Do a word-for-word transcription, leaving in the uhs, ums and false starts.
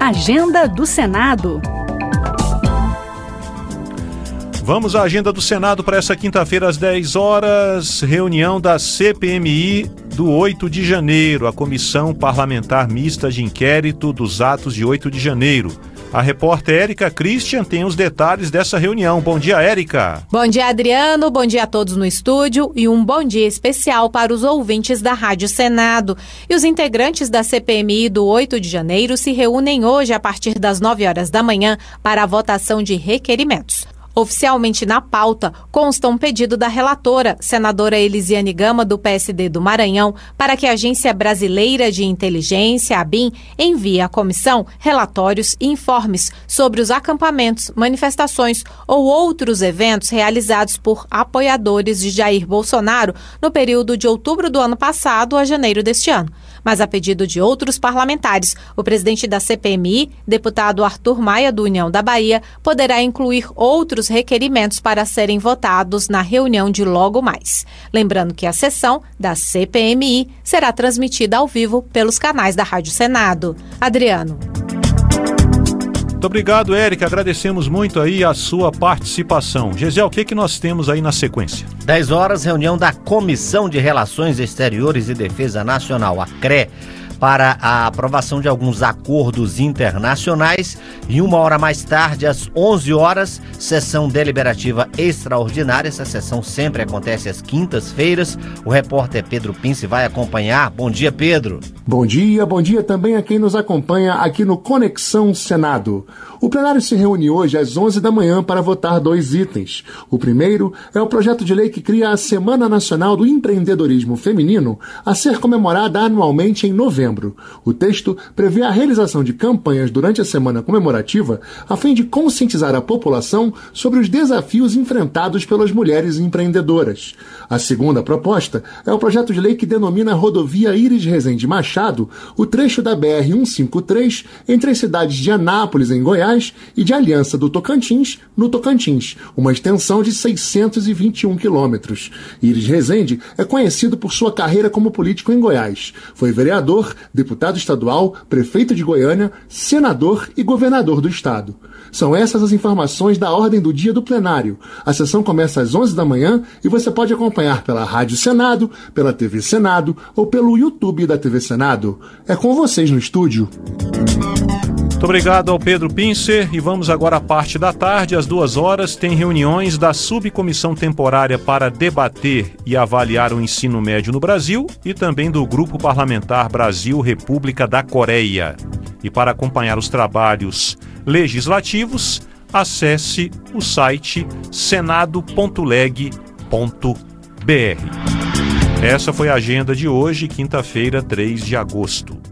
Agenda do Senado. Vamos à agenda do Senado para essa quinta-feira às dez horas, reunião da C P M I do oito de janeiro, a Comissão Parlamentar Mista de Inquérito dos Atos de oito de janeiro. A repórter Érica Christian tem os detalhes dessa reunião. Bom dia, Érica. Bom dia, Adriano. Bom dia a todos no estúdio e um bom dia especial para os ouvintes da Rádio Senado. E os integrantes da C P M I do oito de janeiro se reúnem hoje a partir das nove horas da manhã para a votação de requerimentos. Oficialmente na pauta consta um pedido da relatora, senadora Elisiane Gama, do P S D do Maranhão, para que a Agência Brasileira de Inteligência, a ABIN, envie à comissão relatórios e informes sobre os acampamentos, manifestações ou outros eventos realizados por apoiadores de Jair Bolsonaro no período de outubro do ano passado a janeiro deste ano. Mas a pedido de outros parlamentares, o presidente da C P M I, deputado Arthur Maia, do União da Bahia, poderá incluir outros requerimentos para serem votados na reunião de logo mais. Lembrando que a sessão da C P M I será transmitida ao vivo pelos canais da Rádio Senado. Adriano. Muito obrigado, Érica. Agradecemos muito aí a sua participação. Gisele, o que, que nós temos aí na sequência? dez horas, reunião da Comissão de Relações Exteriores e Defesa Nacional, a C R E, para a aprovação de alguns acordos internacionais. E uma hora mais tarde, às onze horas, sessão deliberativa extraordinária. Essa sessão sempre acontece às quintas-feiras. O repórter Pedro Pince vai acompanhar. Bom dia, Pedro. Bom dia, bom dia também a quem nos acompanha aqui no Conexão Senado. O plenário se reúne hoje às onze da manhã para votar dois itens. O primeiro é o projeto de lei que cria a Semana Nacional do Empreendedorismo Feminino, a ser comemorada anualmente em novembro. O texto prevê a realização de campanhas durante a semana comemorativa a fim de conscientizar a população sobre os desafios enfrentados pelas mulheres empreendedoras. A segunda proposta é o projeto de lei que denomina a rodovia Iris Rezende Machado, o trecho da B R cento e cinquenta e três entre as cidades de Anápolis, em Goiás, e de Aliança do Tocantins, no Tocantins, uma extensão de seiscentos e vinte e um quilômetros. Iris Rezende é conhecido por sua carreira como político em Goiás. Foi vereador, deputado estadual, prefeito de Goiânia, senador e governador do estado. São essas as informações da ordem do dia do plenário. A sessão começa às onze da manhã e você pode acompanhar pela Rádio Senado, pela T V Senado ou pelo YouTube da T V Senado. É com vocês no estúdio. Muito obrigado ao Pedro Pincer e vamos agora à parte da tarde. Às duas horas tem reuniões da Subcomissão Temporária para debater e avaliar o ensino médio no Brasil e também do Grupo Parlamentar Brasil-República da Coreia. E para acompanhar os trabalhos legislativos, acesse o site senado ponto leg ponto br. Essa foi a agenda de hoje, quinta-feira, três de agosto.